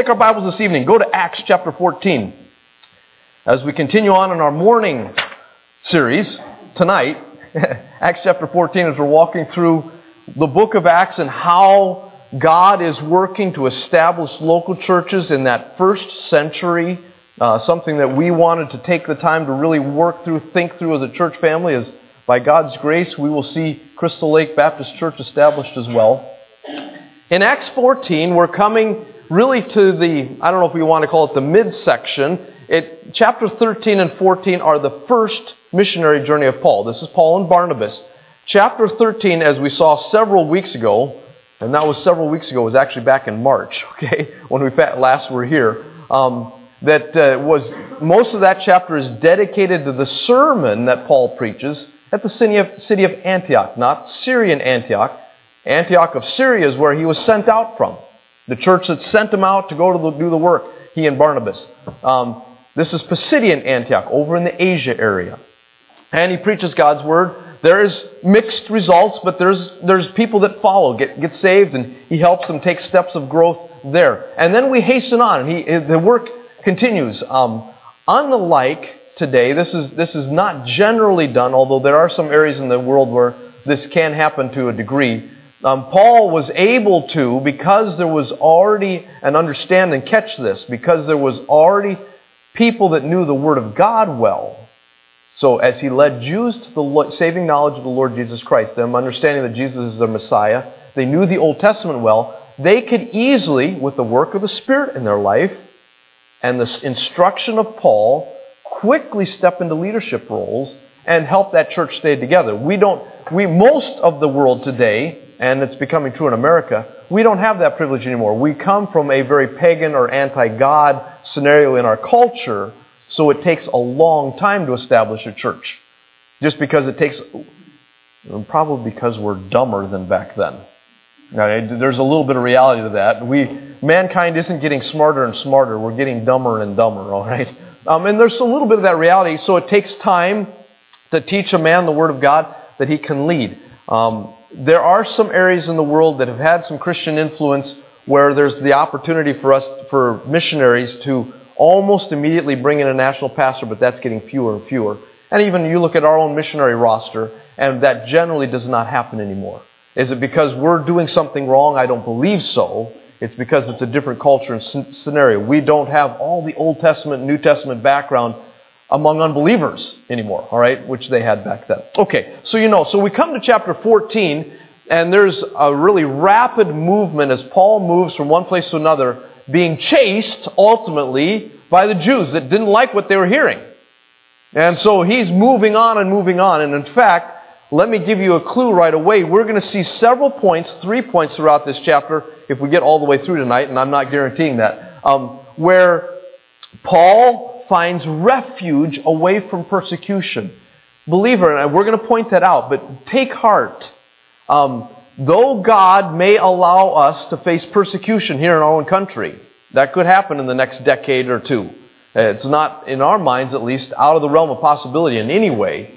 take our Bibles this evening. Go to Acts chapter 14. As we continue on in our morning series tonight, Acts chapter 14, as we're walking through the book of Acts and how God is working to establish local churches in that first century, something that we wanted to take the time to really work through, think through as a church family, as by God's grace we will see Crystal Lake Baptist Church established as well. In Acts 14, we're coming really to the, I don't know if we want to call it the midsection. Chapter 13 and 14 are the first missionary journey of Paul. This is Paul and Barnabas. Chapter 13, as we saw several weeks ago, and that was several weeks ago, it was actually back in March, okay, when we last were here, most of that chapter is dedicated to the sermon that Paul preaches at the city of Antioch, not Syrian Antioch. Antioch of Syria is where he was sent out from. The church that sent him out to go to do the work, he and Barnabas. This is Pisidian Antioch, over in the Asia area. And he preaches God's word. There is mixed results, but there's people that follow, get saved, and he helps them take steps of growth there. And then we hasten on, and the work continues. Unlike today, this is not generally done, although there are some areas in the world where this can happen to a degree. Paul was able to, because there was already an understanding, catch this, because there was already people that knew the Word of God well. So as he led Jews to the saving knowledge of the Lord Jesus Christ, them understanding that Jesus is their Messiah, they knew the Old Testament well, they could easily, with the work of the Spirit in their life and the instruction of Paul, quickly step into leadership roles and help that church stay together. Most of the world today, and it's becoming true in America, we don't have that privilege anymore. We come from a very pagan or anti-God scenario in our culture, so it takes a long time to establish a church. Just because it takes, probably because we're dumber than back then. Now, there's a little bit of reality to that. Mankind isn't getting smarter and smarter, we're getting dumber and dumber, all right? And there's a little bit of that reality, so it takes time to teach a man the Word of God that he can lead. There are some areas in the world that have had some Christian influence where there's the opportunity for missionaries to almost immediately bring in a national pastor, but that's getting fewer and fewer. And even you look at our own missionary roster, and that generally does not happen anymore. Is it because we're doing something wrong? I don't believe so. It's because it's a different culture and scenario. We don't have all the Old Testament, New Testament background among unbelievers anymore, all right, which they had back then. Okay, so we come to chapter 14, and there's a really rapid movement as Paul moves from one place to another, being chased, ultimately, by the Jews that didn't like what they were hearing. And so he's moving on, and in fact, let me give you a clue right away. We're going to see several points, 3 points throughout this chapter, if we get all the way through tonight, and I'm not guaranteeing that, where Paul finds refuge away from persecution. Believer, and we're going to point that out, but take heart. Though God may allow us to face persecution here in our own country, that could happen in the next decade or two. It's not, in our minds at least, out of the realm of possibility in any way.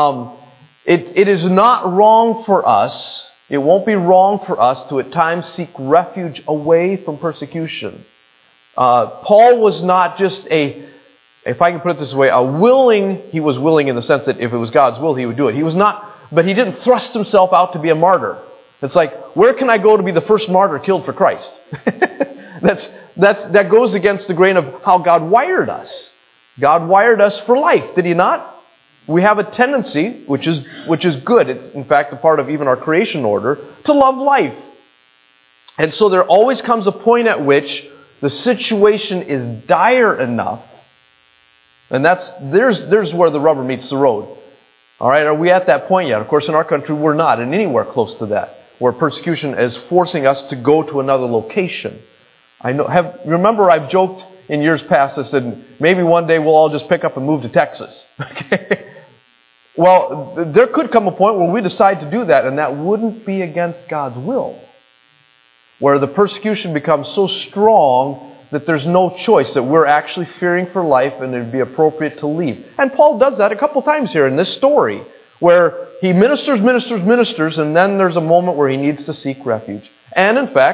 It is not wrong for us, it won't be wrong for us to at times seek refuge away from persecution. Paul was not just if I can put it this way, he was willing in the sense that if it was God's will, he would do it. He was not, but he didn't thrust himself out to be a martyr. It's like, where can I go to be the first martyr killed for Christ? That goes against the grain of how God wired us. God wired us for life, did he not? We have a tendency, which is good, it's in fact a part of even our creation order, to love life. And so there always comes a point at which the situation is dire enough, and there's where the rubber meets the road. All right, are we at that point yet? Of course, in our country, we're not, and anywhere close to that, where persecution is forcing us to go to another location. Remember, I've joked in years past, I said, maybe one day we'll all just pick up and move to Texas. Okay? Well, there could come a point where we decide to do that, and that wouldn't be against God's will, where the persecution becomes so strong that there's no choice, that we're actually fearing for life and it would be appropriate to leave. And Paul does that a couple times here in this story, where he ministers, and then there's a moment where he needs to seek refuge. And in fact,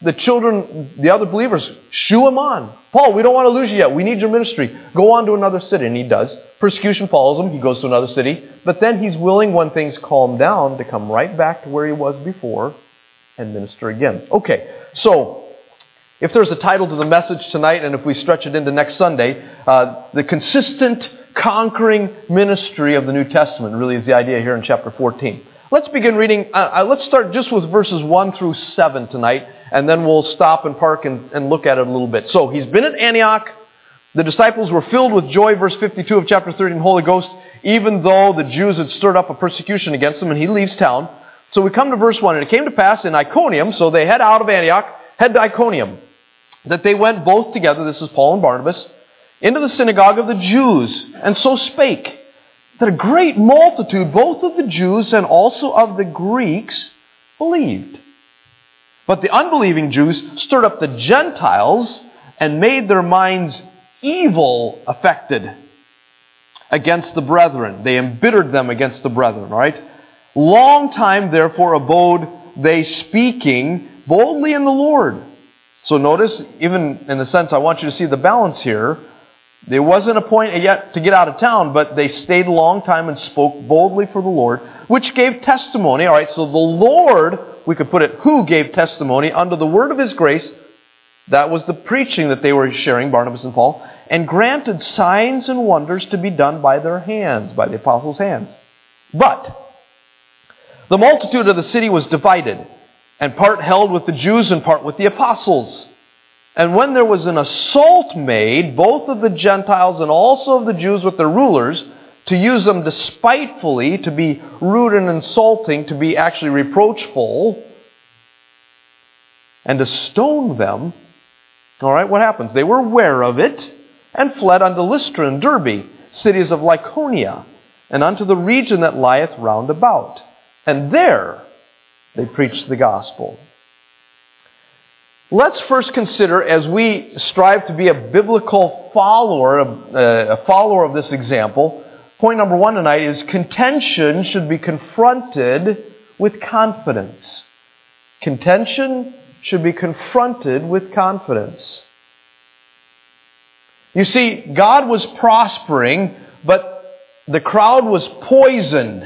the children, the other believers, shoo him on. Paul, we don't want to lose you yet. We need your ministry. Go on to another city. And he does. Persecution follows him. He goes to another city. But then he's willing, when things calm down, to come right back to where he was before and minister again. Okay, so if there's a title to the message tonight, and if we stretch it into next Sunday, the consistent conquering ministry of the New Testament really is the idea here in chapter 14. Let's begin reading. Let's start just with verses 1 through 7 tonight, and then we'll stop and park and look at it a little bit. So he's been at Antioch. The disciples were filled with joy, verse 52 of chapter 13, Holy Ghost, even though the Jews had stirred up a persecution against them, and he leaves town. So we come to verse 1, and it came to pass in Iconium, so they head out of Antioch, head to Iconium, that they went both together, this is Paul and Barnabas, into the synagogue of the Jews, and so spake, that a great multitude, both of the Jews and also of the Greeks, believed. But the unbelieving Jews stirred up the Gentiles and made their minds evil affected against the brethren. They embittered them against the brethren, all right? Long time, therefore, abode they speaking boldly in the Lord. So notice, even in the sense, I want you to see the balance here. There wasn't a point yet to get out of town, but they stayed a long time and spoke boldly for the Lord, which gave testimony. All right, so the Lord, we could put it, who gave testimony under the word of His grace. That was the preaching that they were sharing, Barnabas and Paul, and granted signs and wonders to be done by their hands, by the apostles' hands. But the multitude of the city was divided, and part held with the Jews and part with the apostles. And when there was an assault made, both of the Gentiles and also of the Jews with their rulers, to use them despitefully, to be rude and insulting, to be actually reproachful, and to stone them, all right, what happens? They were aware of it, and fled unto Lystra and Derbe, cities of Lycaonia, and unto the region that lieth round about. And there they preached the gospel. Let's first consider, as we strive to be a biblical follower, a follower of this example, point number 1 tonight is contention should be confronted with confidence. Contention should be confronted with confidence. You see, God was prospering, but the crowd was poisoned.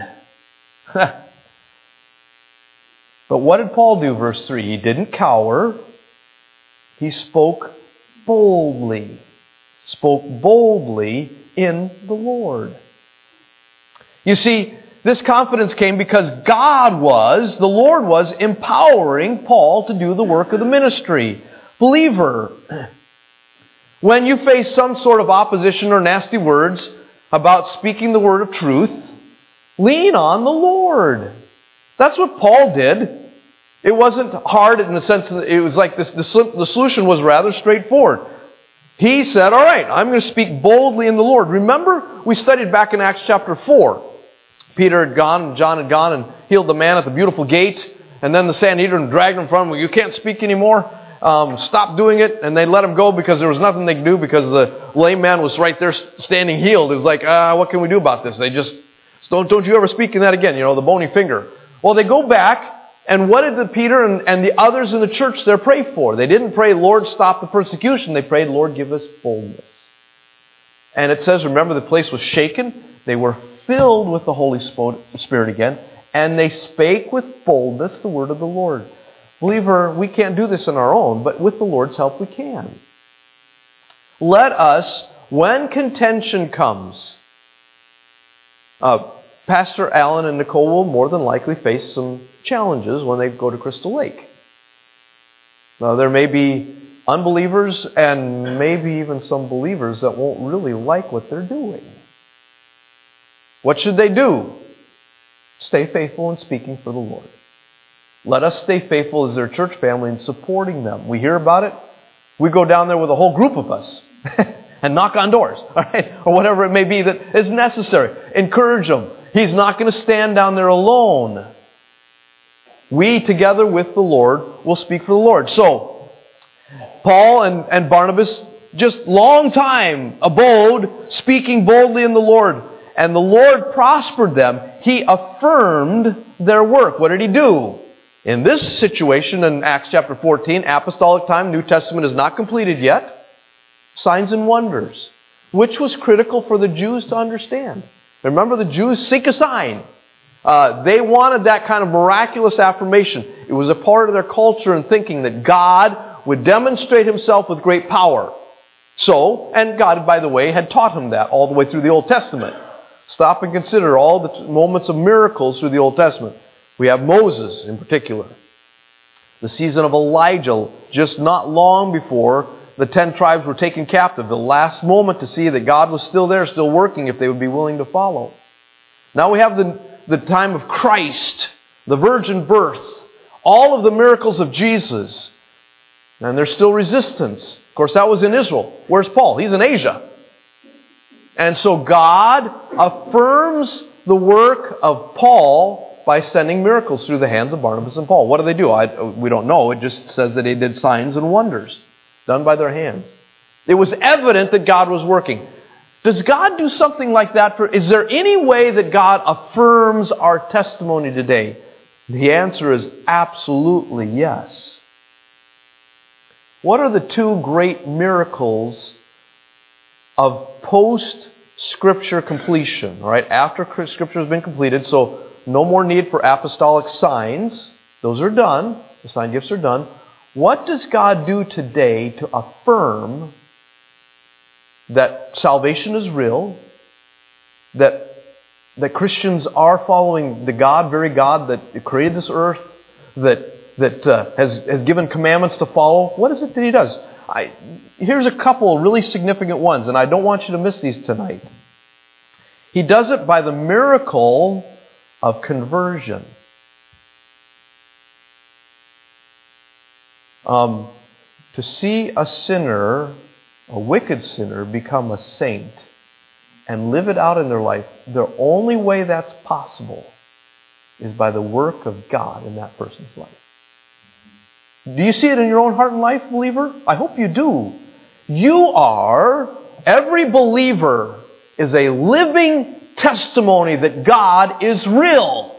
But what did Paul do, verse 3? He didn't cower. He spoke boldly. Spoke boldly in the Lord. You see, this confidence came because the Lord was empowering Paul to do the work of the ministry. Believer, when you face some sort of opposition or nasty words about speaking the word of truth, lean on the Lord. That's what Paul did. It wasn't hard in the sense that it was like this. The solution was rather straightforward. He said, all right, I'm going to speak boldly in the Lord. Remember, we studied back in Acts chapter 4. Peter had gone, and John had gone and healed the man at the beautiful gate. And then the Sanhedrin dragged him from him. You can't speak anymore. Stop doing it. And they let him go because there was nothing they could do because the lame man was right there standing healed. It was like, what can we do about this? They just, don't you ever speak in that again, the bony finger. Well, they go back. And what did Peter and the others in the church there pray for? They didn't pray, Lord, stop the persecution. They prayed, Lord, give us boldness. And it says, remember, the place was shaken. They were filled with the Holy Spirit again. And they spake with boldness the word of the Lord. Believer, we can't do this on our own, but with the Lord's help we can. Let us, when contention comes, Pastor Alan and Nicole will more than likely face some challenges when they go to Crystal Lake. Now, there may be unbelievers and maybe even some believers that won't really like what they're doing. What should they do? Stay faithful in speaking for the Lord. Let us stay faithful as their church family in supporting them. We hear about it. We go down there with a whole group of us and knock on doors, all right? Or whatever it may be that is necessary. Encourage them. He's not going to stand down there alone. We, together with the Lord, will speak for the Lord. So, Paul and Barnabas, just long time abode, speaking boldly in the Lord. And the Lord prospered them. He affirmed their work. What did He do? In this situation, in Acts chapter 14, apostolic time, New Testament is not completed yet. Signs and wonders, which was critical for the Jews to understand. Remember, the Jews seek a sign. They wanted that kind of miraculous affirmation. It was a part of their culture and thinking that God would demonstrate Himself with great power. So, and God, by the way, had taught them that all the way through the Old Testament. Stop and consider all the moments of miracles through the Old Testament. We have Moses in particular. The season of Elijah, just not long before the 10 tribes were taken captive. The last moment to see that God was still there, still working if they would be willing to follow. Now we have the time of Christ, the virgin birth, all of the miracles of Jesus. And there's still resistance. Of course, that was in Israel. Where's Paul? He's in Asia. And so God affirms the work of Paul by sending miracles through the hands of Barnabas and Paul. What do they do? We don't know. It just says that they did signs and wonders done by their hands. It was evident that God was working. Does God do something like that? Is there any way that God affirms our testimony today? The answer is absolutely yes. What are the two great miracles of post-Scripture completion? All right, after Scripture has been completed, so no more need for apostolic signs. Those are done. The sign gifts are done. What does God do today to affirm that salvation is real, that Christians are following the God, very God that created this earth, that has given commandments to follow? What is it that He does? Here's a couple of really significant ones, and I don't want you to miss these tonight. He does it by the miracle of conversion. To see a sinner, a wicked sinner, become a saint and live it out in their life, the only way that's possible is by the work of God in that person's life. Do you see it in your own heart and life, believer? I hope you do. Every believer is a living testimony that God is real.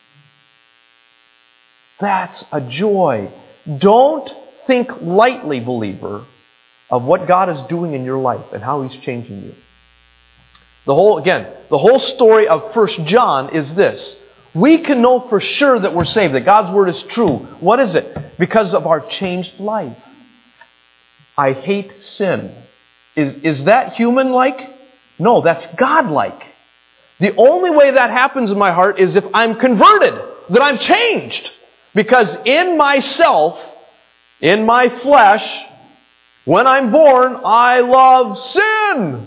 That's a joy. Don't think lightly, believer, of what God is doing in your life and how He's changing you. The whole story of 1 John is this. We can know for sure that we're saved, that God's Word is true. What is it? Because of our changed life. I hate sin. Is that human-like? No, that's God-like. The only way that happens in my heart is if I'm converted, that I'm changed. Because in myself, in my flesh, when I'm born, I love sin.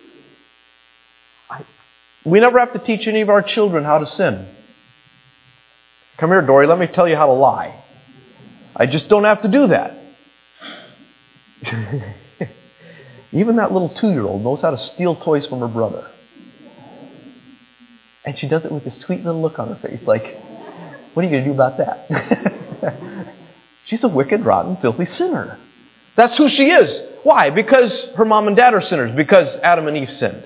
We never have to teach any of our children how to sin. Come here, Dory, let me tell you how to lie. I just don't have to do that. Even that little 2-year-old knows how to steal toys from her brother. And she does it with this sweet little look on her face, like, what are you going to do about that? She's a wicked, rotten, filthy sinner. That's who she is. Why? Because her mom and dad are sinners. Because Adam and Eve sinned.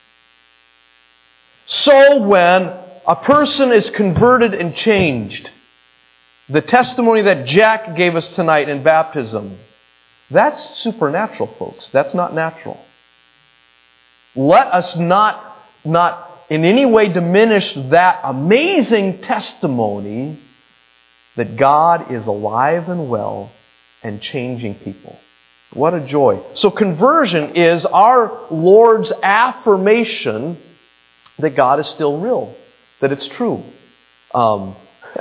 So when a person is converted and changed, the testimony that Jack gave us tonight in baptism, that's supernatural, folks. That's not natural. Let us not in any way diminish that amazing testimony that God is alive and well and changing people. What a joy. So conversion is our Lord's affirmation that God is still real, that it's true. And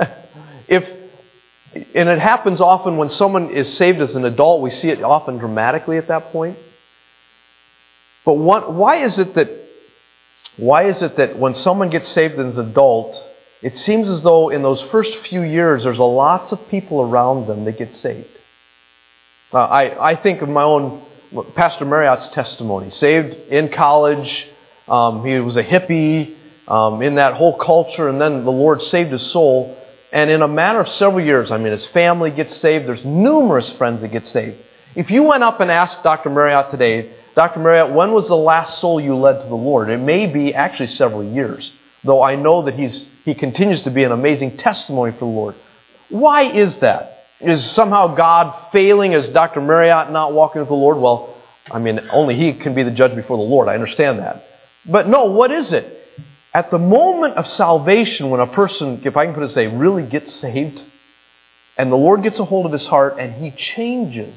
it happens often when someone is saved as an adult, we see it often dramatically at that point. But why is it that when someone gets saved as an adult, it seems as though in those first few years there's lots of people around them that get saved? I think of my own Pastor Marriott's testimony. Saved in college, he was a hippie in that whole culture, and then the Lord saved his soul. And in a matter of several years, his family gets saved. There's numerous friends that get saved. If you went up and asked Dr. Marriott today, Dr. Marriott, when was the last soul you led to the Lord? It may be actually several years, though I know that he continues to be an amazing testimony for the Lord. Why is that? Is somehow God failing? Is Dr. Marriott not walking with the Lord? Well, I mean, only He can be the judge before the Lord. I understand that. But no, what is it? At the moment of salvation, when a person, if I can put it this way, really gets saved, and the Lord gets a hold of his heart and he changes,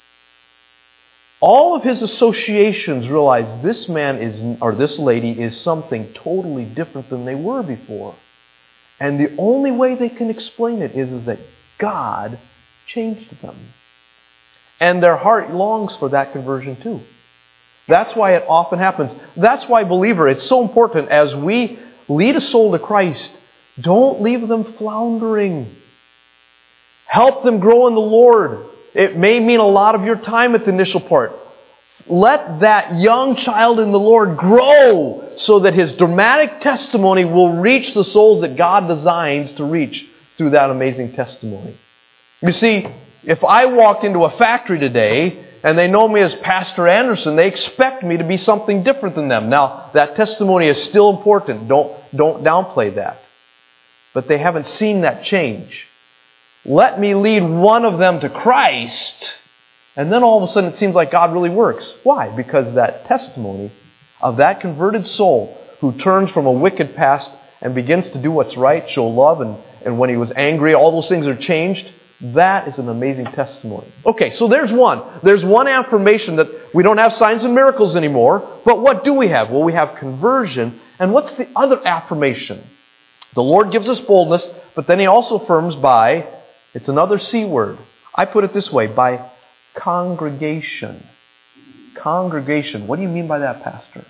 all of his associations realize this man is, or this lady is something totally different than they were before. And the only way they can explain it is that God changed them. And their heart longs for that conversion too. That's why it often happens. That's why, believer, it's so important as we lead a soul to Christ, don't leave them floundering. Help them grow in the Lord. It may mean a lot of your time at the initial part. Let that young child in the Lord grow so that his dramatic testimony will reach the souls that God designs to reach through that amazing testimony. You see, if I walked into a factory today and they know me as Pastor Anderson, they expect me to be something different than them. Now, that testimony is still important. Don't downplay that. But they haven't seen that change. Let me lead one of them to Christ, and then all of a sudden it seems like God really works. Why? Because that testimony of that converted soul who turns from a wicked past and begins to do what's right, show love, and when he was angry, all those things are changed. That is an amazing testimony. Okay, so there's one. There's one affirmation that we don't have signs and miracles anymore, but what do we have? Well, we have conversion. And what's the other affirmation? The Lord gives us boldness, but then He also affirms by, it's another C word. I put it this way, by congregation. Congregation. What do you mean by that, Pastor?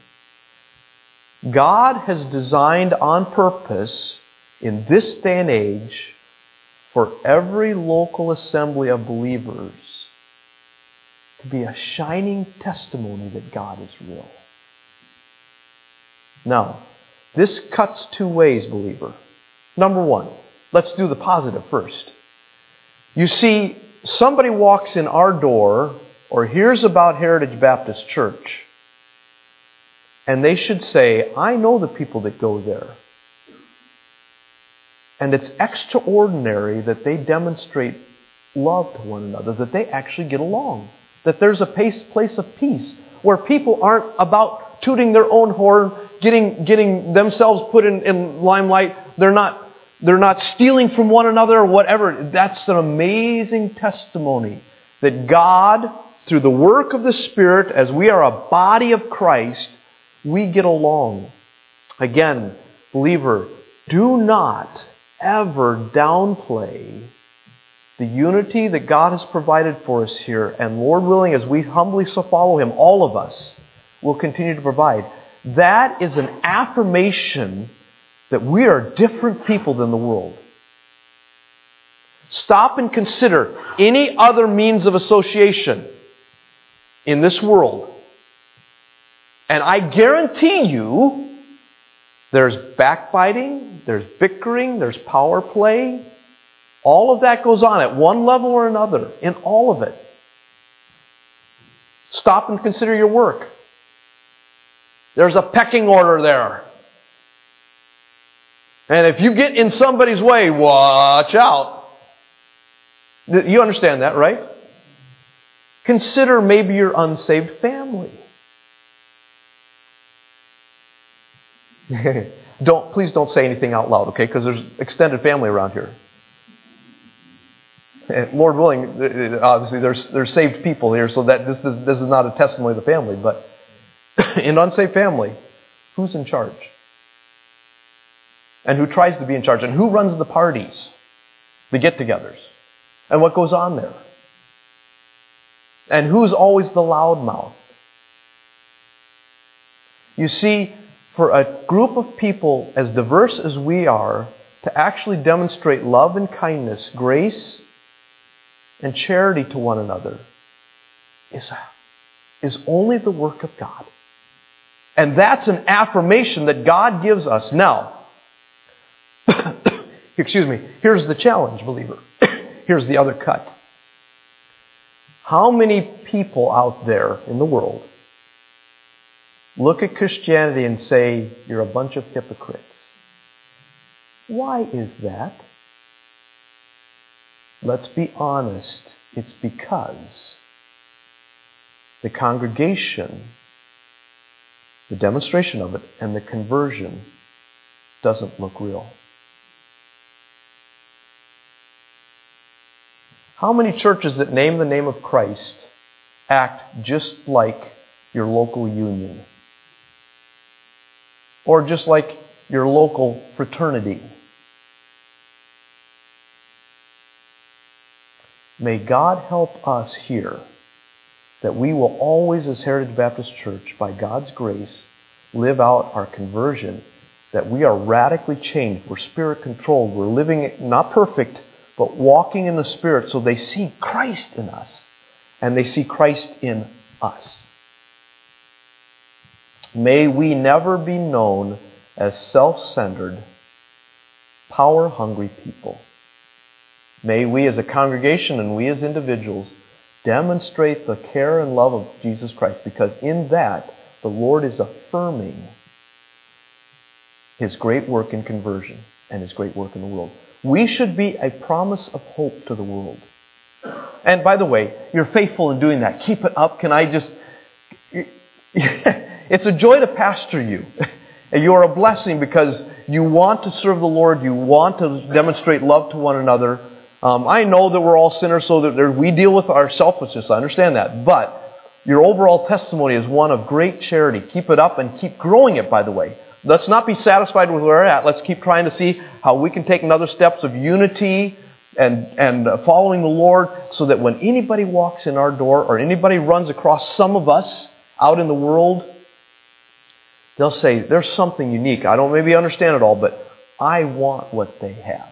God has designed on purpose in this day and age for every local assembly of believers to be a shining testimony that God is real. Now, this cuts two ways, believer. Number one, let's do the positive first. You see, somebody walks in our door or hears about Heritage Baptist Church, and they should say, I know the people that go there. And it's extraordinary that they demonstrate love to one another, that they actually get along, that there's a place of peace where people aren't about tooting their own horn, getting themselves put in limelight. They're not stealing from one another or whatever. That's an amazing testimony that God, through the work of the Spirit, as we are a body of Christ, we get along. Again, believer, do not ever downplay the unity that God has provided for us here. And Lord willing, as we humbly follow Him, all of us will continue to provide. That is an affirmation that we are different people than the world. Stop and consider any other means of association in this world. And I guarantee you, there's backbiting, there's bickering, there's power play. All of that goes on at one level or another, in all of it. Stop and consider your work. There's a pecking order there. And if you get in somebody's way, watch out. You understand that, right? Consider maybe your unsaved family. Please don't say anything out loud, okay? Because there's extended family around here. And Lord willing, obviously there's saved people here, so that this is not a testimony of the family. But in unsaved family, who's in charge? And who tries to be in charge? And who runs the parties, the get-togethers? And what goes on there? And who's always the loudmouth? You see, for a group of people as diverse as we are, to actually demonstrate love and kindness, grace and charity to one another is only the work of God. And that's an affirmation that God gives us. Now, excuse me, here's the challenge, believer. Here's the other cut. How many people out there in the world look at Christianity and say, you're a bunch of hypocrites? Why is that? let's be honest, it's because the congregation, the demonstration of it, and the conversion doesn't look real. How many churches that name the name of Christ act just like your local union? Or just like your local fraternity? May God help us here that we will always, as Heritage Baptist Church, by God's grace, live out our conversion, that we are radically changed. We're Spirit-controlled. We're living, not perfect, but walking in the Spirit so they see Christ in us, and they see Christ in us. May we never be known as self-centered, power-hungry people. May we as a congregation and we as individuals demonstrate the care and love of Jesus Christ, because in that, the Lord is affirming His great work in conversion and His great work in the world. We should be a promise of hope to the world. And by the way, you're faithful in doing that. Keep it up. Can I just... It's a joy to pastor you. You are a blessing because you want to serve the Lord. You want to demonstrate love to one another. I know that we're all sinners, so that we deal with our selfishness. I understand that. But your overall testimony is one of great charity. Keep it up and keep growing it, by the way. Let's not be satisfied with where we're at. Let's keep trying to see how we can take another steps of unity and following the Lord, so that when anybody walks in our door or anybody runs across some of us out in the world, they'll say, there's something unique. I don't maybe understand it all, but I want what they have.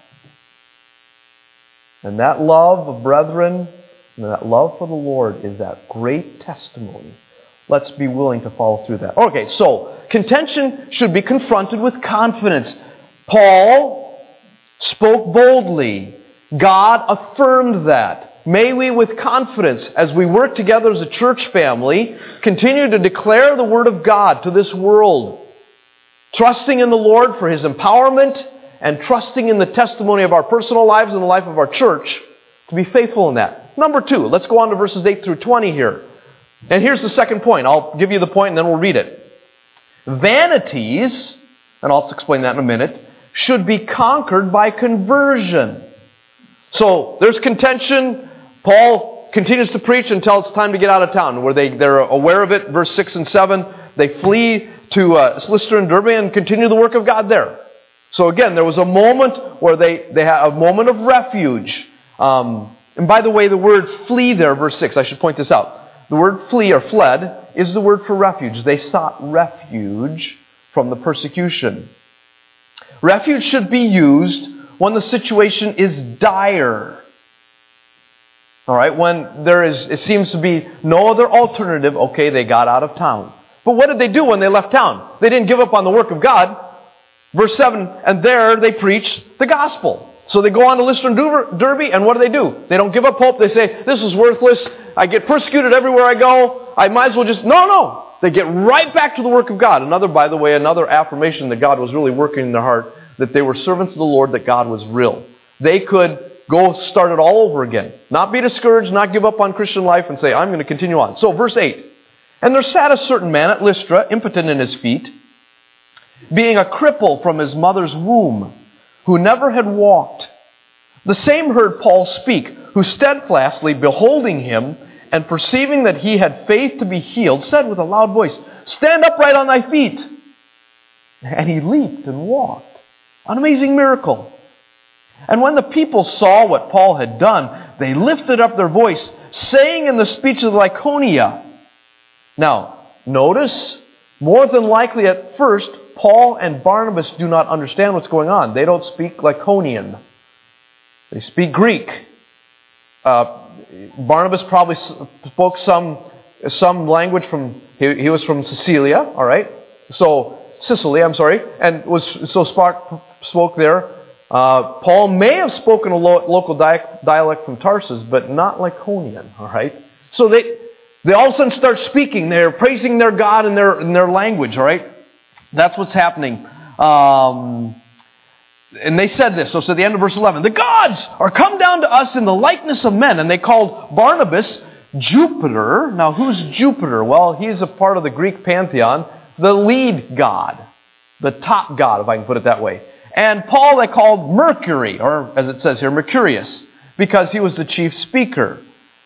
And that love of brethren and that love for the Lord is that great testimony. Let's be willing to follow through that. Okay, so contention should be confronted with confidence. Paul spoke boldly. God affirmed that. May we, with confidence, as we work together as a church family, continue to declare the Word of God to this world, trusting in the Lord for His empowerment and trusting in the testimony of our personal lives and the life of our church to be faithful in that. Number 2, let's go on to verses 8 through 20 here. And here's the second point. I'll give you the point and then we'll read it. Vanities, and I'll explain that in a minute, should be conquered by conversion. So there's contention. Paul continues to preach until it's time to get out of town, where they're aware of it. Verse 6 and 7, they flee to Lystra and Derbe and continue the work of God there. So again, there was a moment where they had a moment of refuge. And by the way, the word flee there, verse 6, I should point this out. The word flee or fled is the word for refuge. They sought refuge from the persecution. Refuge should be used when the situation is dire. All right, when it seems to be no other alternative, okay, they got out of town. But what did they do when they left town? They didn't give up on the work of God. Verse 7, and there they preached the gospel. So they go on to Lystra and Derbe, and what do? They don't give up hope. They say, this is worthless. I get persecuted everywhere I go. I might as well just... No. They get right back to the work of God. By the way, another affirmation that God was really working in their heart, that they were servants of the Lord, that God was real. They could go start it all over again. Not be discouraged, not give up on Christian life, and say, I'm going to continue on. So, verse 8. And there sat a certain man at Lystra, impotent in his feet, being a cripple from his mother's womb, who never had walked. The same heard Paul speak, who steadfastly beholding him, and perceiving that he had faith to be healed, said with a loud voice, Stand upright on thy feet. And he leaped and walked. An amazing miracle. And when the people saw what Paul had done, they lifted up their voice, saying in the speech of Lycaonia. Now, notice, more than likely at first, Paul and Barnabas do not understand what's going on. They don't speak Lycaonian. They speak Greek. Barnabas probably spoke some language from... He was from Sicily, all right? Sicily, and spoke there. Paul may have spoken a local dialect from Tarsus, but not Lycaonian, all right? So they all of a sudden start speaking. They're praising their God in their language, all right? That's what's happening. And they said this, so it's at the end of verse 11. The gods are come down to us in the likeness of men. And they called Barnabas Jupiter. Now, who's Jupiter? Well, he's a part of the Greek pantheon, the lead god, the top god, if I can put it that way. And Paul they called Mercury, or as it says here, Mercurius, because he was the chief speaker.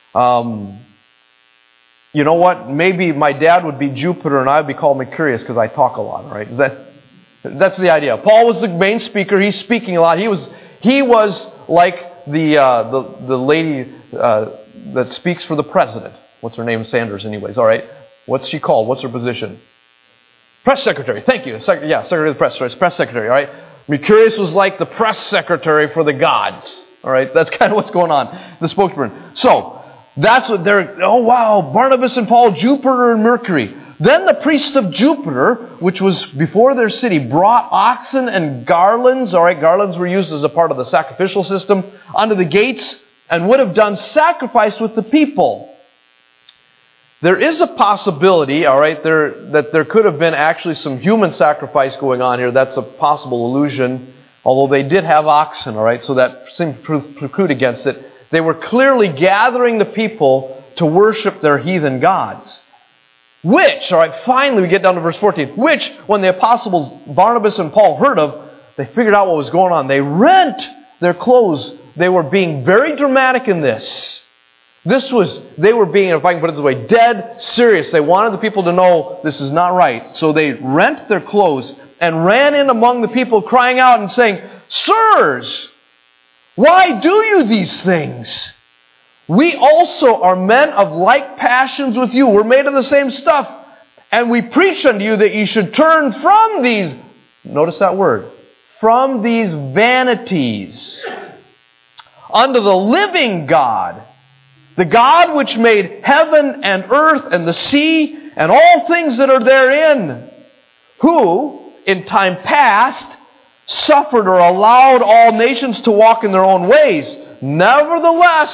You know what? Maybe my dad would be Jupiter and I would be called Mercurius because I talk a lot, right? That's the idea. Paul was the main speaker. He's speaking a lot. He was like the lady that speaks for the president. What's her name? Sanders, anyways. All right. What's she called? What's her position? Press secretary. Thank you. Secretary of the press. Sorry, it's press secretary. All right. Mercurius was like the press secretary for the gods. All right. That's kind of what's going on. The spokesman. So that's what they're. Oh wow, Barnabas and Paul, Jupiter and Mercury. Then the priests of Jupiter, which was before their city, brought oxen and garlands. All right, garlands were used as a part of the sacrificial system unto the gates, and would have done sacrifice with the people. There is a possibility, all right, that there could have been actually some human sacrifice going on here. That's a possible illusion, although they did have oxen, all right, so that seems to preclude against it. They were clearly gathering the people to worship their heathen gods. Which, all right, finally we get down to verse 14, which, when the apostles Barnabas and Paul heard of, they figured out what was going on. They rent their clothes. They were being very dramatic in this. They were being, if I can put it this way, dead serious. They wanted the people to know this is not right. So they rent their clothes and ran in among the people crying out and saying, Sirs, why do you these things? We also are men of like passions with you. We're made of the same stuff. And we preach unto you that you should turn from these, notice that word, from these vanities unto the living God, the God which made heaven and earth and the sea and all things that are therein, who in time past suffered or allowed all nations to walk in their own ways. Nevertheless,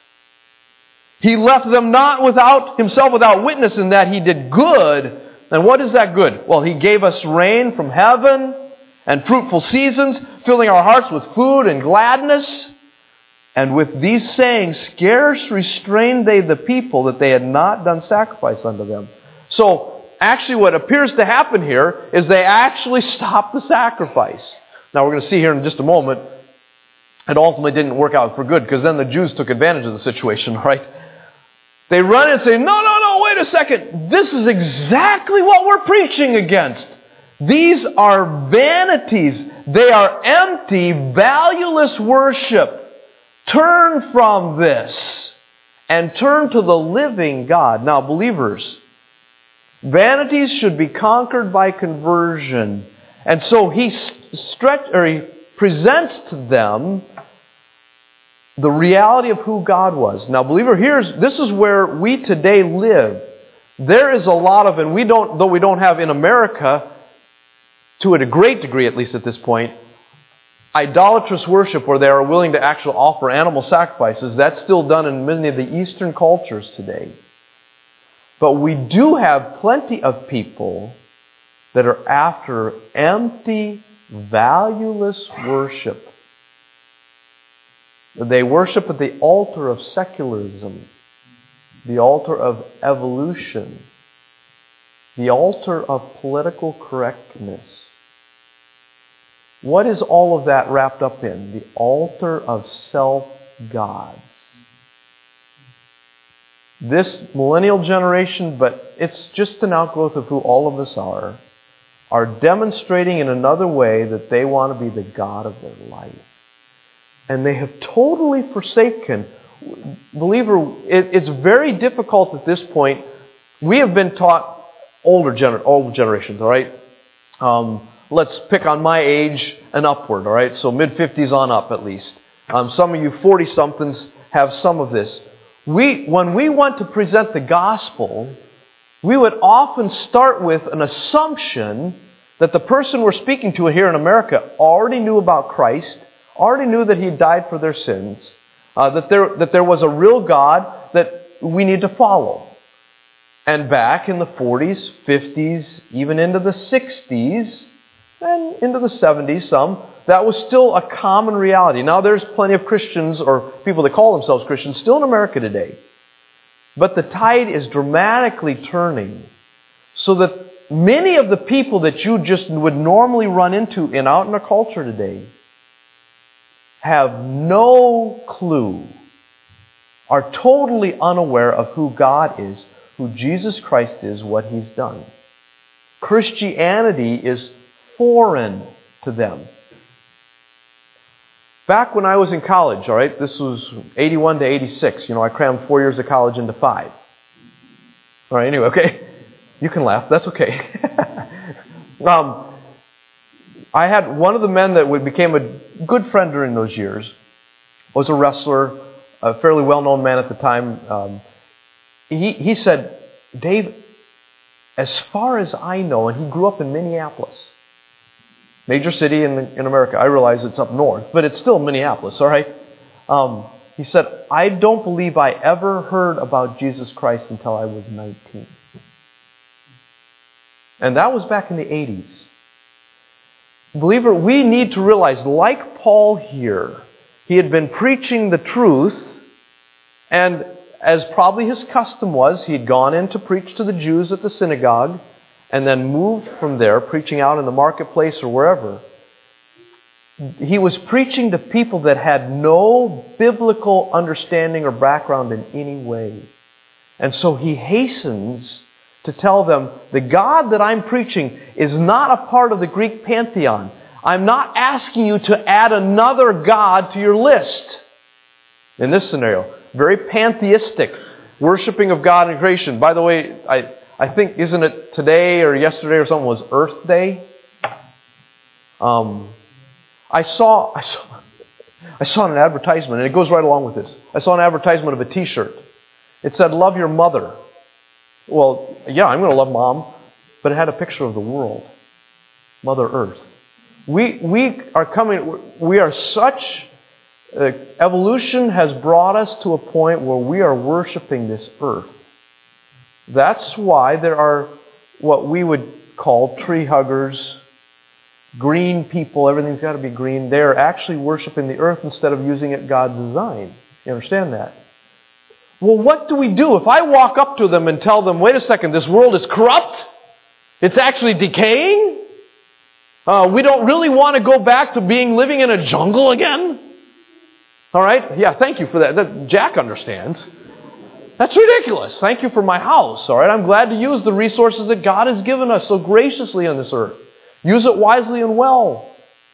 He left them not himself without witness in that He did good. And what is that good? Well, He gave us rain from heaven and fruitful seasons, filling our hearts with food and gladness. And with these sayings, scarce restrained they the people that they had not done sacrifice unto them. So, actually what appears to happen here is they actually stopped the sacrifice. Now we're going to see here in just a moment, it ultimately didn't work out for good, because then the Jews took advantage of the situation, right? They run in and say, no, wait a second. This is exactly what we're preaching against. These are vanities. They are empty, valueless worship. Turn from this and turn to the living God. Now, believers, vanities should be conquered by conversion. And so he presents to them the reality of who God was. Now, believer, this is where we today live. There is a lot of, and though we don't have in America, to a great degree at least at this point, idolatrous worship where they are willing to actually offer animal sacrifices. That's still done in many of the Eastern cultures today. But we do have plenty of people that are after empty, valueless worship. They worship at the altar of secularism, the altar of evolution, the altar of political correctness. What is all of that wrapped up in? The altar of self-gods. This millennial generation, but it's just an outgrowth of who all of us are demonstrating in another way that they want to be the God of their life. And they have totally forsaken. Believer, it's very difficult at this point. We have been taught, older generations, all right? Let's pick on my age and upward, all right? So mid-50s on up at least. Some of you 40-somethings have some of this. When we want to present the gospel, we would often start with an assumption that the person we're speaking to here in America already knew about Christ, already knew that He died for their sins, that there was a real God that we need to follow. And back in the 40s, 50s, even into the 60s, and into the 70s, that was still a common reality. Now there's plenty of Christians, or people that call themselves Christians, still in America today. But the tide is dramatically turning, so that many of the people that you just would normally run into out in our culture today have no clue, are totally unaware of who God is, who Jesus Christ is, what He's done. Christianity is foreign to them. Back when I was in college, all right, this was 81 to 86. I crammed 4 years of college into 5. All right, anyway, okay. You can laugh. That's okay. I had one of the men that became a good friend during those years, was a wrestler, a fairly well-known man at the time. He said, Dave, as far as I know, and he grew up in Minneapolis, major city in America. I realize it's up north, but it's still Minneapolis, all right? He said, I don't believe I ever heard about Jesus Christ until I was 19. And that was back in the 80s. Believer, we need to realize, like Paul here, he had been preaching the truth, and as probably his custom was, he had gone in to preach to the Jews at the synagogue, and then moved from there, preaching out in the marketplace or wherever. He was preaching to people that had no biblical understanding or background in any way. And so he hastens to tell them, the God that I'm preaching is not a part of the Greek pantheon. I'm not asking you to add another God to your list. In this scenario, very pantheistic, worshiping of God and creation. By the way, I think, isn't it today or yesterday or something was Earth Day? I saw an advertisement, and it goes right along with this. I saw an advertisement of a T-shirt. It said, love your mother. Well, yeah, I'm going to love Mom, but it had a picture of the world, Mother Earth. We are such, evolution has brought us to a point where we are worshiping this earth. That's why there are what we would call tree huggers, green people, everything's got to be green. They're actually worshiping the earth instead of using it God's design. You understand that? Well, what do we do? If I walk up to them and tell them, wait a second, this world is corrupt, it's actually decaying, we don't really want to go back to living in a jungle again? All right? Yeah, thank you for that. Jack understands. That's ridiculous. Thank you for my house. All right? I'm glad to use the resources that God has given us so graciously on this earth. Use it wisely and well.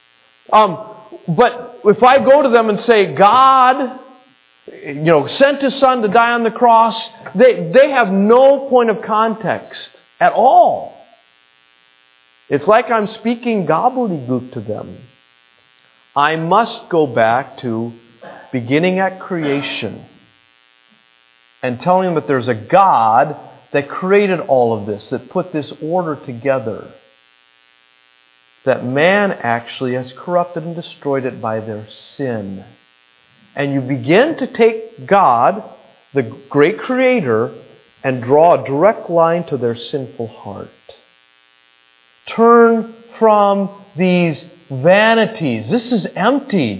But if I go to them and say, God, sent His Son to die on the cross, they have no point of context at all. It's like I'm speaking gobbledygook to them. I must go back to beginning at creation and telling them that there's a God that created all of this, that put this order together, that man actually has corrupted and destroyed it by their sin. And you begin to take God, the great Creator, and draw a direct line to their sinful heart. Turn from these vanities. This is empty.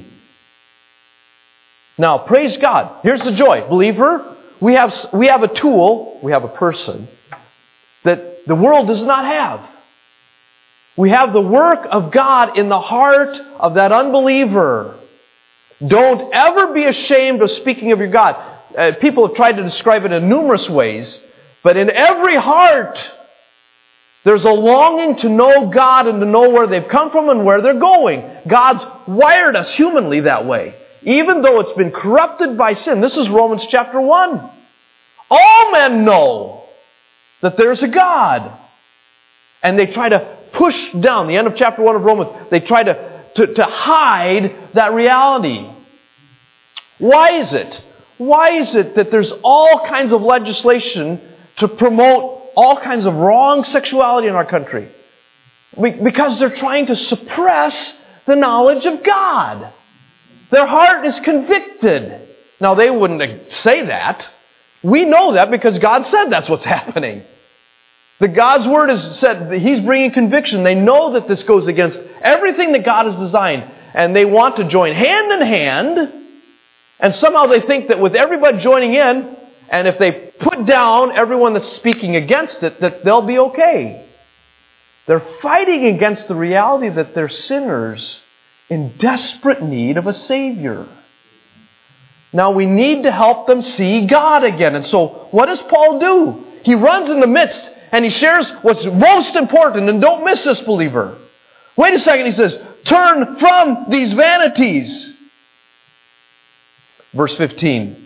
Now, praise God. Here's the joy. Believer, we have a tool, we have a person, that the world does not have. We have the work of God in the heart of that unbeliever. Don't ever be ashamed of speaking of your God. People have tried to describe it in numerous ways, but in every heart, there's a longing to know God and to know where they've come from and where they're going. God's wired us humanly that way, even though it's been corrupted by sin. This is Romans chapter 1. All men know that there's a God. And they try to push down, the end of chapter 1 of Romans, they try to hide that reality. Why is it? Why is it that there's all kinds of legislation to promote all kinds of wrong sexuality in our country? Because they're trying to suppress the knowledge of God. Their heart is convicted. Now, they wouldn't say that. We know that because God said that's what's happening. The God's Word has said that He's bringing conviction. They know that this goes against everything that God has designed. and they want to join hand in hand, and somehow they think that with everybody joining in, and if they put down everyone that's speaking against it, that they'll be okay. They're fighting against the reality that they're sinners in desperate need of a Savior. Now we need to help them see God again. And so what does Paul do? He runs in the midst and he shares what's most important. And don't miss this, believer. Wait a second, he says, turn from these vanities. Verse 15.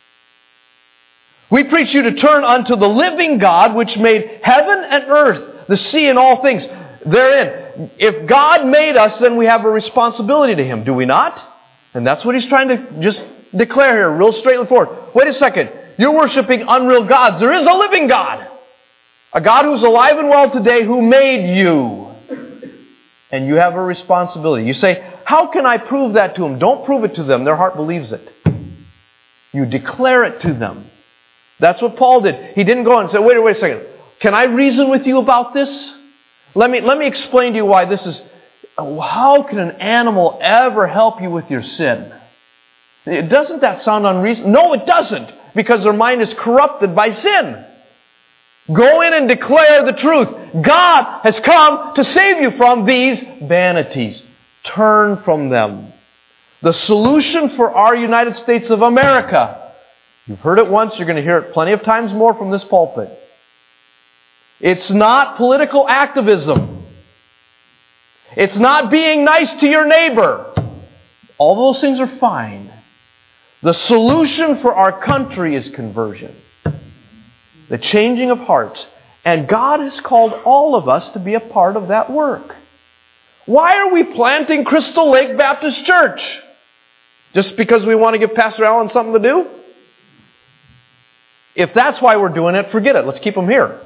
We preach you to turn unto the living God, which made heaven and earth, the sea and all things therein. If God made us, then we have a responsibility to Him, do we not? And that's what he's trying to just declare here, real straightforward. Wait a second. You're worshiping unreal gods. There is a living God. A God who's alive and well today who made you. And you have a responsibility. You say, how can I prove that to them? Don't prove it to them. Their heart believes it. You declare it to them. That's what Paul did. He didn't go and say, wait a second. Can I reason with you about this? Let me explain to you why this is... How can an animal ever help you with your sin? Doesn't that sound unreasonable? No, it doesn't, because their mind is corrupted by sin. Go in and declare the truth. God has come to save you from these vanities. Turn from them. The solution for our United States of America, you've heard it once, you're going to hear it plenty of times more from this pulpit. It's not political activism. It's not being nice to your neighbor. All those things are fine. The solution for our country is conversion. The changing of hearts. And God has called all of us to be a part of that work. Why are we planting Crystal Lake Baptist Church? Just because we want to give Pastor Allen something to do? If that's why we're doing it, forget it. Let's keep them here.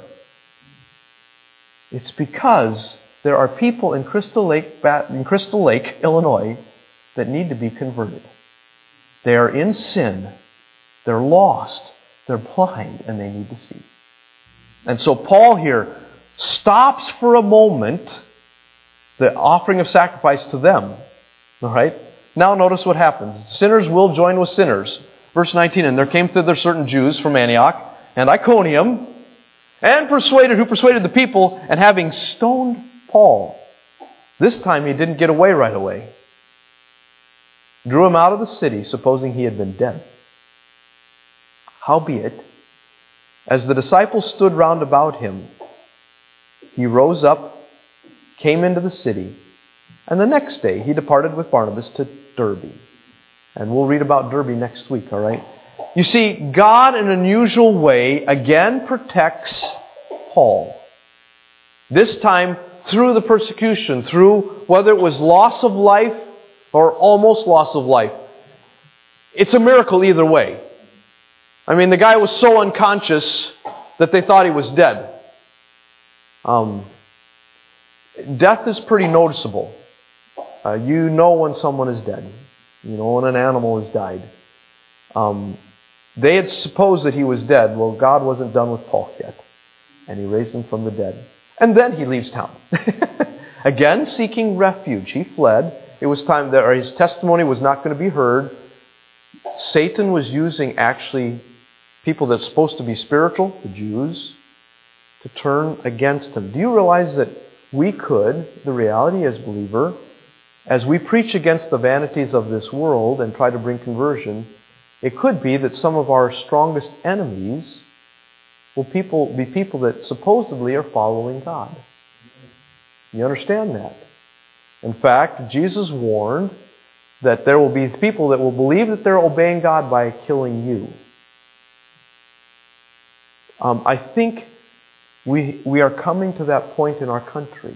It's because there are people in Crystal Lake, Illinois, that need to be converted. They are in sin. They're lost. They're blind, and they need to see. And so Paul here stops for a moment the offering of sacrifice to them. All right? Now notice what happens. Sinners will join with sinners. Verse 19, and there came thither certain Jews from Antioch and Iconium, and who persuaded the people, and having stoned Paul. This time he didn't get away right away. Drew him out of the city, supposing he had been dead. Howbeit, as the disciples stood round about him, he rose up, came into the city, and the next day he departed with Barnabas to Derbe. And we'll read about Derbe next week, all right? You see, God in an unusual way again protects Paul. This time through the persecution, through whether it was loss of life or almost loss of life. It's a miracle either way. I mean, the guy was so unconscious that they thought he was dead. Death is pretty noticeable. You know when someone is dead. You know when an animal has died. They had supposed that he was dead. Well, God wasn't done with Paul yet. And he raised him from the dead. And then he leaves town. Again, seeking refuge. He fled. It was time that his testimony was not going to be heard. Satan was using actually people that's supposed to be spiritual, the Jews, to turn against him. Do you realize that we could, the reality as believer, as we preach against the vanities of this world and try to bring conversion, it could be that some of our strongest enemies will be people that supposedly are following God. You understand that? In fact, Jesus warned that there will be people that will believe that they're obeying God by killing you. I think we are coming to that point in our country.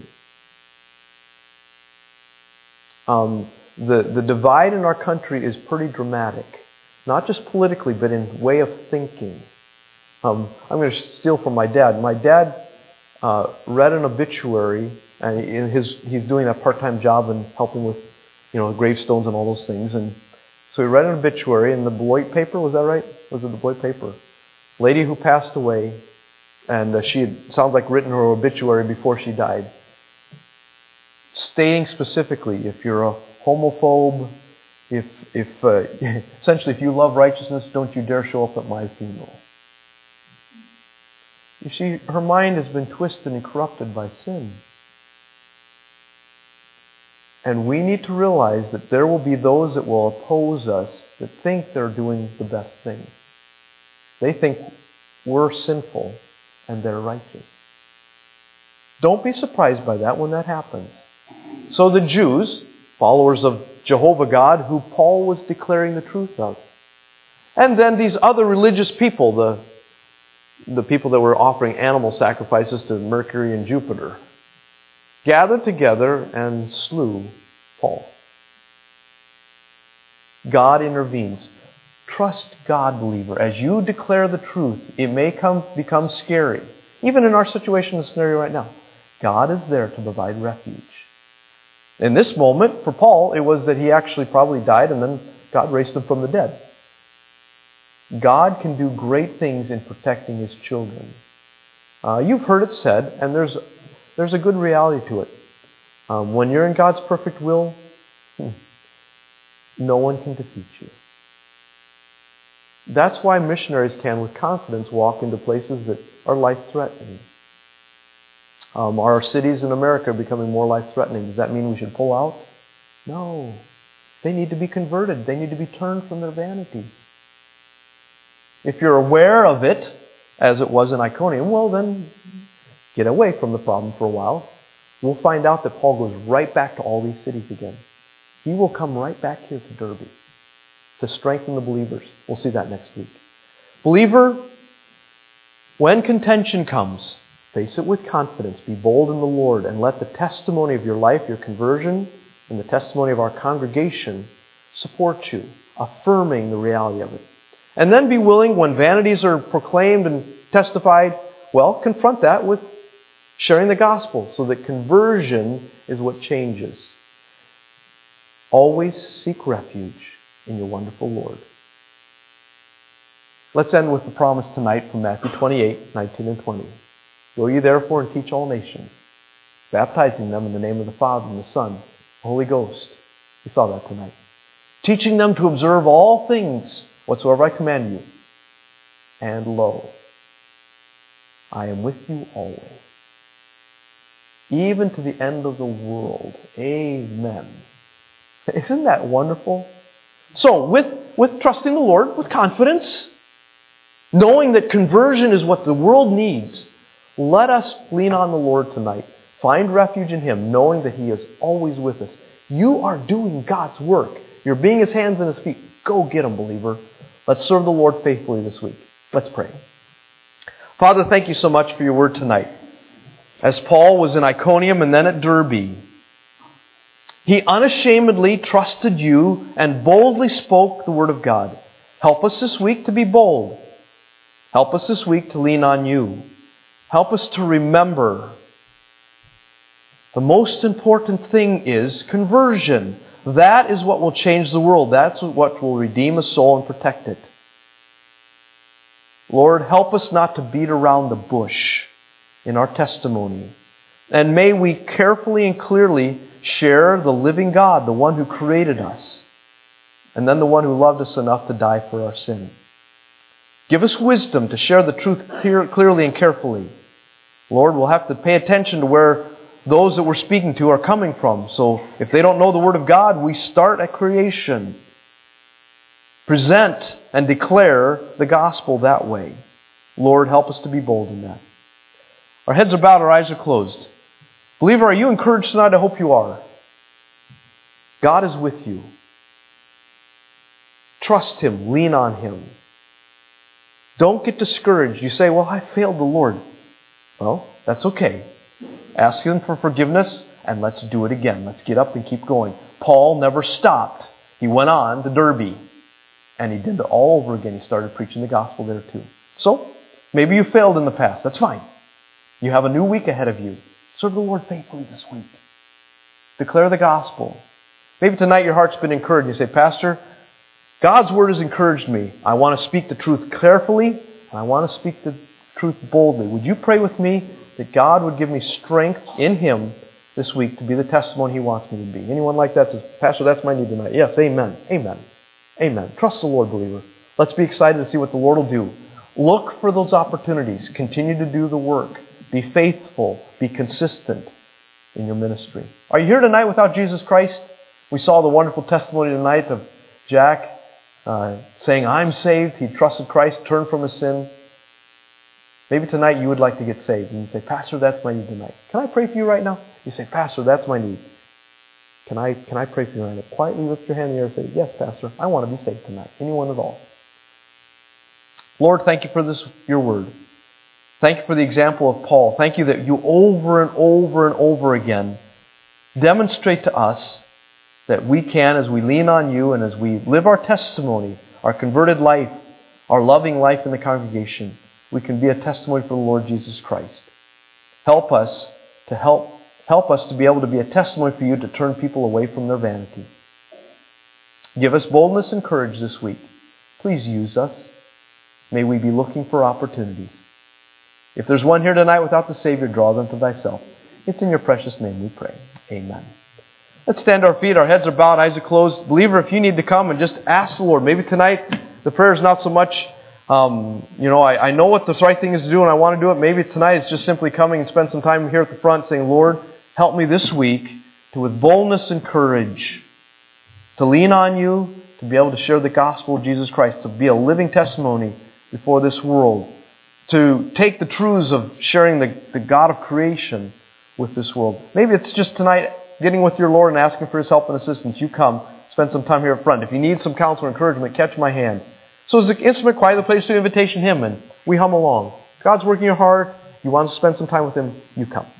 The divide in our country is pretty dramatic. Not just politically, but in way of thinking. I'm going to steal from my dad. My dad read an obituary, and he's doing a part-time job and helping with, gravestones and all those things. And so he read an obituary in the Beloit paper. Was that right? Was it the Beloit paper? Lady who passed away, and she had, sounds like, written her obituary before she died, stating specifically, if you're a homophobe, essentially if you love righteousness, don't you dare show up at my funeral. You see, her mind has been twisted and corrupted by sin. And we need to realize that there will be those that will oppose us that think they're doing the best thing. They think we're sinful and they're righteous. Don't be surprised by that when that happens. So the Jews, followers of Jehovah God, who Paul was declaring the truth of. And then these other religious people, the people that were offering animal sacrifices to Mercury and Jupiter, gathered together and slew Paul. God intervenes. Trust God, believer. As you declare the truth, it may become scary. Even in our situation and scenario right now, God is there to provide refuge. In this moment, for Paul, it was that he actually probably died and then God raised him from the dead. God can do great things in protecting His children. You've heard it said, and there's a good reality to it. When you're in God's perfect will, no one can defeat you. That's why missionaries can, with confidence, walk into places that are life-threatening. Our cities in America are becoming more life-threatening. Does that mean we should pull out? No. They need to be converted. They need to be turned from their vanity. If you're aware of it, as it was in Iconium, well then, get away from the problem for a while. We'll find out that Paul goes right back to all these cities again. He will come right back here to Derbe to strengthen the believers. We'll see that next week. Believer, when contention comes, face it with confidence. Be bold in the Lord and let the testimony of your life, your conversion, and the testimony of our congregation support you, affirming the reality of it. And then be willing, when vanities are proclaimed and testified, well, confront that with sharing the gospel so that conversion is what changes. Always seek refuge in your wonderful Lord. Let's end with the promise tonight from Matthew 28, 19 and 20. Go ye therefore and teach all nations, baptizing them in the name of the Father and the Son, and the Holy Ghost. We saw that tonight. Teaching them to observe all things whatsoever I command you. And lo, I am with you always, even to the end of the world. Amen. Isn't that wonderful? So, with trusting the Lord, with confidence, knowing that conversion is what the world needs, let us lean on the Lord tonight. Find refuge in Him, knowing that He is always with us. You are doing God's work. You're being His hands and His feet. Go get Him, believer. Let's serve the Lord faithfully this week. Let's pray. Father, thank you so much for your word tonight. As Paul was in Iconium and then at Derbe, he unashamedly trusted you and boldly spoke the word of God. Help us this week to be bold. Help us this week to lean on you. Help us to remember the most important thing is conversion. That is what will change the world. That's what will redeem a soul and protect it. Lord, help us not to beat around the bush in our testimony. And may we carefully and clearly share the living God, the one who created us, and then the one who loved us enough to die for our sin. Give us wisdom to share the truth clearly and carefully. Lord, we'll have to pay attention to where those that we're speaking to are coming from. So if they don't know the Word of God, we start at creation. Present and declare the gospel that way. Lord, help us to be bold in that. Our heads are bowed, our eyes are closed. Believer, are you encouraged tonight? I hope you are. God is with you. Trust Him. Lean on Him. Don't get discouraged. You say, well, I failed the Lord. Well, that's okay. Ask Him for forgiveness and let's do it again. Let's get up and keep going. Paul never stopped. He went on to Derbe and he did it all over again. He started preaching the gospel there too. So, maybe you failed in the past. That's fine. You have a new week ahead of you. Serve the Lord faithfully this week. Declare the gospel. Maybe tonight your heart's been encouraged. You say, Pastor, God's Word has encouraged me. I want to speak the truth carefully, and I want to speak the truth boldly. Would you pray with me that God would give me strength in Him this week to be the testimony He wants me to be. Anyone like that says, Pastor, that's my need tonight. Yes, amen. Amen. Amen. Trust the Lord, believer. Let's be excited to see what the Lord will do. Look for those opportunities. Continue to do the work. Be faithful. Be consistent in your ministry. Are you here tonight without Jesus Christ? We saw the wonderful testimony tonight of Jack saying, I'm saved. He trusted Christ, turned from his sin. Maybe tonight you would like to get saved. And you say, Pastor, that's my need tonight. Can I pray for you right now? You say, Pastor, that's my need. Can I pray for you right now? Quietly lift your hand in the air and say, yes, Pastor, I want to be saved tonight. Anyone at all. Lord, thank you for this, your word. Thank you for the example of Paul. Thank you that you over and over and over again demonstrate to us that we can, as we lean on you and as we live our testimony, our converted life, our loving life in the congregation, we can be a testimony for the Lord Jesus Christ. Help us to be able to be a testimony for you to turn people away from their vanity. Give us boldness and courage this week. Please use us. May we be looking for opportunities. If there's one here tonight without the Savior, draw them to thyself. It's in your precious name we pray. Amen. Let's stand to our feet. Our heads are bowed, eyes are closed. Believer, if you need to come and just ask the Lord. Maybe tonight the prayer is not so much, I know what the right thing is to do and I want to do it. Maybe tonight it's just simply coming and spend some time here at the front saying, Lord, help me this week to, with boldness and courage, to lean on you, to be able to share the gospel of Jesus Christ, to be a living testimony before this world, to take the truths of sharing the God of creation with this world. Maybe it's just tonight getting with your Lord and asking for His help and assistance. You come, spend some time here up front. If you need some counsel or encouragement, catch my hand. So as the instrument quietly plays to invitation hymn and we hum along. God's working your heart. You want to spend some time with Him, you come.